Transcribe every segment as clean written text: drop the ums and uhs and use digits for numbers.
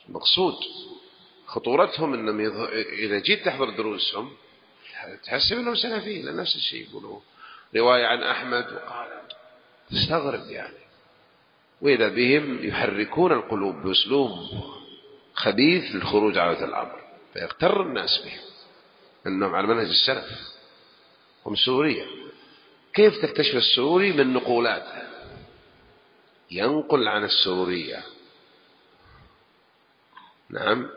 المقصود خطورتهم أنهم إذا جيت تحضر دروسهم تحسب أنهم سلفيين، لأن نفس الشيء يقولوا رواية عن أحمد وقال تستغرب يعني. وإذا بهم يحركون القلوب بأسلوب خبيث للخروج على الأمر، فيغتر الناس بهم أنهم على منهج السلف. هم سوريا، كيف تكتشف السروري؟ من نقولات، ينقل عن السرورية. نعم.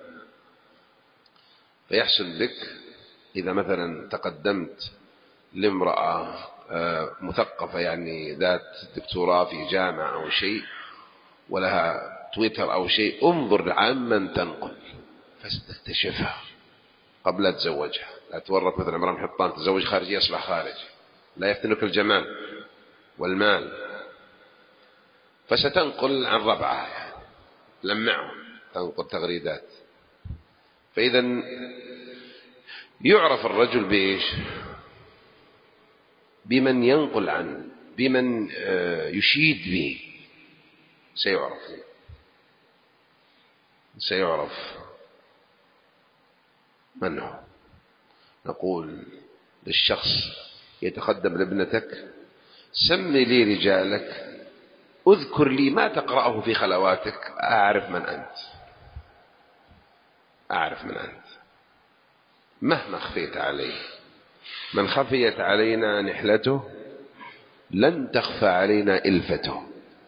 فيحسن بك إذا مثلا تقدمت لامرأة مثقفة يعني ذات دكتوراه في جامعة أو شيء ولها تويتر أو شيء، انظر عمن تنقل فاستكتشفها قبل لا تزوجها. لا تورط مثلا امرأة من حطان تزوج خارجي يصبح خارجي، لا يفتنك الجمال والمال. فستنقل عن ربعها يعني لمعهم، تنقل تغريدات. فإذا يعرف الرجل بإيش؟ بمن ينقل عنه، بمن يشيد به، سيعرف من هو. نقول للشخص يتقدم لابنتك سمي لي رجالك، اذكر لي ما تقرأه في خلواتك، أعرف من أنت، أعرف من أنت مهما خفيت عليه. من خفيت علينا نحلته لن تخفى علينا إلفته،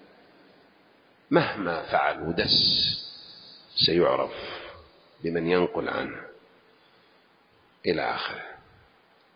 مهما فعل ودس سيعرف بمن ينقل عنه إلى آخره.